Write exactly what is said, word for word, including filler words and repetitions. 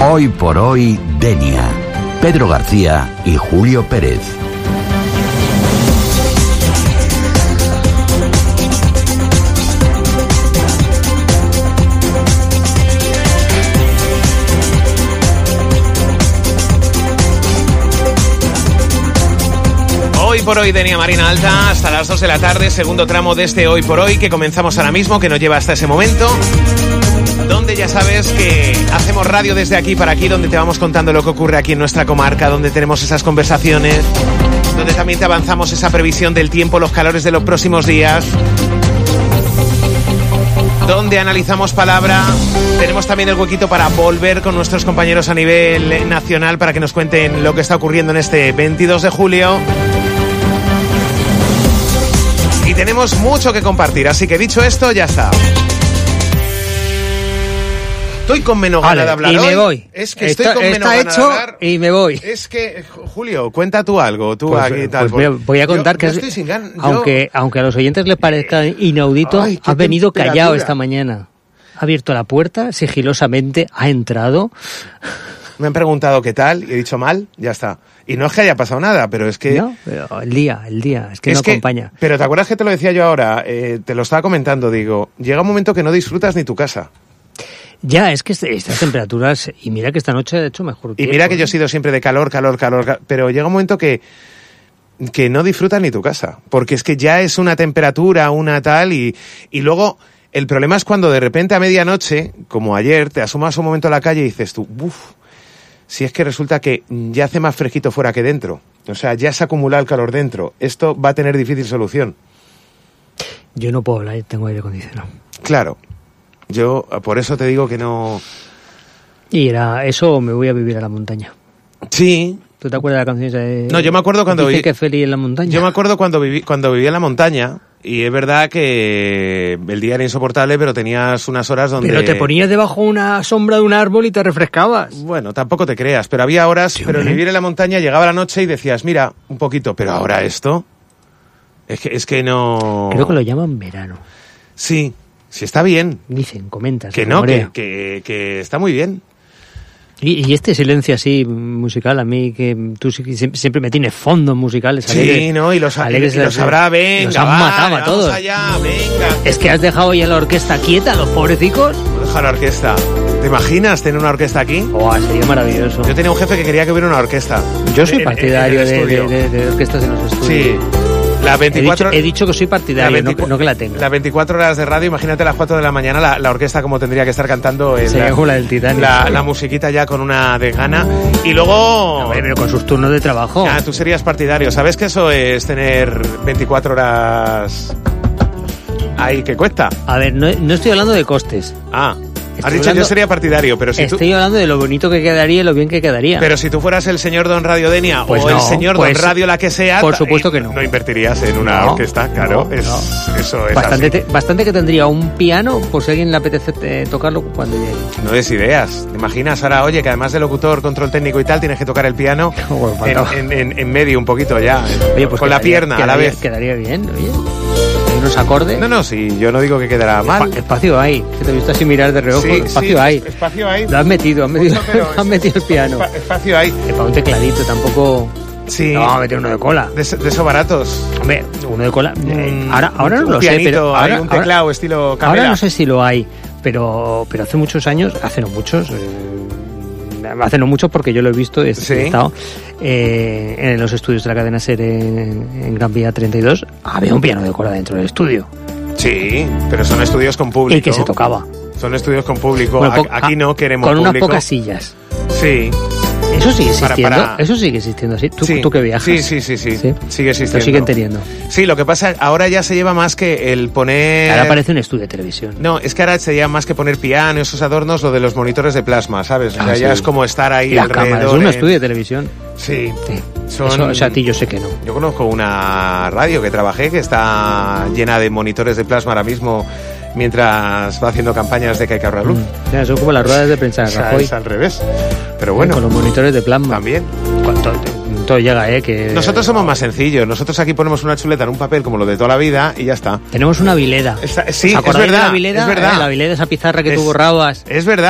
Hoy por hoy, Denia. Pedro García y Julio Pérez. Hoy por hoy, Denia Marina Alta, hasta las dos de la tarde, segundo tramo de este Hoy por Hoy, que comenzamos ahora mismo, que nos lleva hasta ese momento, donde ya sabes que hacemos radio desde aquí para aquí, donde te vamos contando lo que ocurre aquí en nuestra comarca, donde tenemos esas conversaciones, donde también te avanzamos esa previsión del tiempo, los calores de los próximos días, donde analizamos palabra. Tenemos también el huequito para volver con nuestros compañeros a nivel nacional para que nos cuenten lo que está ocurriendo en este veintidós de julio. Y tenemos mucho que compartir, así que dicho esto, ya está. Estoy con menos vale, ganas de hablar y hoy. me voy. Es que está, estoy con menos está ganas hecho de hablar. Y me voy. Es que, Julio, cuenta tú algo, tú Pues, aquí y tal. pues mira, voy a contar yo, que yo es, estoy sin gan- yo- aunque, aunque a los oyentes les parezca inaudito, Ay, qué ha venido temperatura. callado esta mañana. Ha abierto la puerta, sigilosamente ha entrado. Me han preguntado qué tal y he dicho mal, ya está. Y no es que haya pasado nada, pero es que... No, pero el día, el día, es que es no que, acompaña. Pero ¿te acuerdas que te lo decía yo ahora? Eh, te lo estaba comentando, digo, llega un momento que no disfrutas ni tu casa. Ya, es que este- estas temperaturas, y mira que esta noche ha hecho mejor Y tiempo, mira que yo he ¿eh? sido siempre de calor, calor, calor, ca- pero llega un momento que, que no disfrutas ni tu casa, porque es que ya es una temperatura, una tal, y, y luego el problema es cuando de repente a medianoche, como ayer, te asomas un momento a la calle y dices tú, uff, si es que resulta que ya hace más fresquito fuera que dentro, o sea, ya se acumula el calor dentro, esto va a tener difícil solución. Yo no puedo hablar, tengo aire acondicionado. Claro, yo por eso te digo que no... Y era eso, o me voy a vivir a la montaña. Sí. ¿Tú te acuerdas de la canción? De, No, yo me acuerdo cuando Dice vi- que feliz en la montaña. Yo me acuerdo cuando viví, cuando vivía en la montaña, y es verdad que el día era insoportable, pero tenías unas horas donde... Pero te ponías debajo una sombra de un árbol y te refrescabas. Bueno, tampoco te creas, pero había horas, Sí, pero hombre. vivir en la montaña llegaba la noche y decías, mira, un poquito, pero ahora esto... Es que, es que no... Creo que lo llaman verano. Sí, sí está bien. Dicen, comentas. Que se no, que, rumorea. que, que está muy bien. Y, y este silencio así musical, a mí que tú sí que siempre, siempre me tienes fondos musicales. Sí, alegres, ¿no? Y los, alegres, y los sabrá, venga, los han vale, matado a vamos todos. allá, venga. Es que has dejado ya la orquesta quieta, los pobrecicos. Deja la orquesta. ¿Te imaginas tener una orquesta aquí? Oh, sería maravilloso. Yo tenía un jefe que quería que hubiera una orquesta. Yo soy En- en- partidario en el de, estudio. de, de, de orquestas en los estudios. Sí. Las He veinticuatro, dicho, he dicho que soy partidario, no, no que la tenga. Las veinticuatro horas de radio, imagínate a las cuatro de la mañana la, la orquesta como tendría que estar cantando en Sería la, como la del Titanic. la, la musiquita ya con una de gana. Y luego... A ver, pero con sus turnos de trabajo. Ah, tú serías partidario. ¿Sabes que eso es tener veinticuatro horas ahí que cuesta? A ver, no, no estoy hablando de costes. Ah, has Estoy dicho hablando- yo sería partidario, pero si tú... Estoy hablando de lo bonito que quedaría y lo bien que quedaría. Pero si tú fueras el señor Don Radio Denia Pues o no, el señor pues, Don Radio la que sea, por ta- supuesto eh, que no. No invertirías en una No, orquesta, claro. no, es, no. Eso es Bastante, así. te- bastante que tendría un piano por si a alguien le apetece eh, tocarlo cuando llegue. No des ideas. ¿Te imaginas ahora, oye, que además de locutor, control técnico y tal, tienes que tocar el piano Bueno, en, faltaba. en- en- en medio un poquito ya? Oye, pues con la quedaría- pierna a la quedaría- vez. Quedaría bien, oye. Hay unos acordes. No, no, sí, yo no digo que quedará mal. Espa- espacio hay. Que te he visto así mirar de reojo. Sí, espacio sí, hay. Espacio hay. Lo has metido, has metido, Mucho, pero has metido el piano. espa- Espacio hay. Que para un tecladito tampoco. Sí. No, vamos a meter uno de cola. De, de esos baratos. Hombre, uno de cola. eh, Un- ahora ahora no un lo sé, pianito, pero. hay Ahora, un ahora- teclado estilo ahora Camela. no sé si lo hay, pero, pero hace muchos años, hace no muchos. eh, Hace no mucho porque yo lo he visto, he Sí. estado eh, en los estudios de la cadena SER en, en Gran Vía treinta y dos. Había un piano de cola dentro del estudio Sí, pero son estudios con público. y que se tocaba. Son estudios con público. Bueno, A- po- Aquí no queremos con público. unas pocas sillas. Sí. Eso sigue Para- existiendo. para- Eso sigue existiendo así. Tú, Sí. tú que viajas. Sí, sí, sí, sí. ¿Sí? Sigue existiendo. Lo siguen teniendo. Sí, lo que pasa, ahora ya se lleva más que el poner... Ahora parece un estudio de televisión. No, es que ahora se lleva más que poner piano, esos adornos, lo de los monitores de plasma, ¿sabes? O Ah, sea, ya sí. es como estar ahí Y las alrededor. cámaras, es un en- estudio de televisión. Sí. Sí. Son- Eso, o sea, a ti yo sé que no. Yo conozco una radio que trabajé que está llena de monitores de plasma ahora mismo mientras va haciendo campañas de que hay que ahorrar luz. Mm. Ya, son como las ruedas de prensa de O sea, Rajoy. es al revés. Pero bueno, Con los monitores de plasma. también. Cuánto- todo llega, ¿eh? Que Nosotros somos más sencillos. Nosotros aquí ponemos una chuleta en un papel como lo de toda la vida y ya está. Tenemos una vileda. Esta- sí, ¿Os es acordáis de verdad, la vileda? es verdad. Eh, La vileda, esa pizarra que Es- tú borrabas. Es verdad.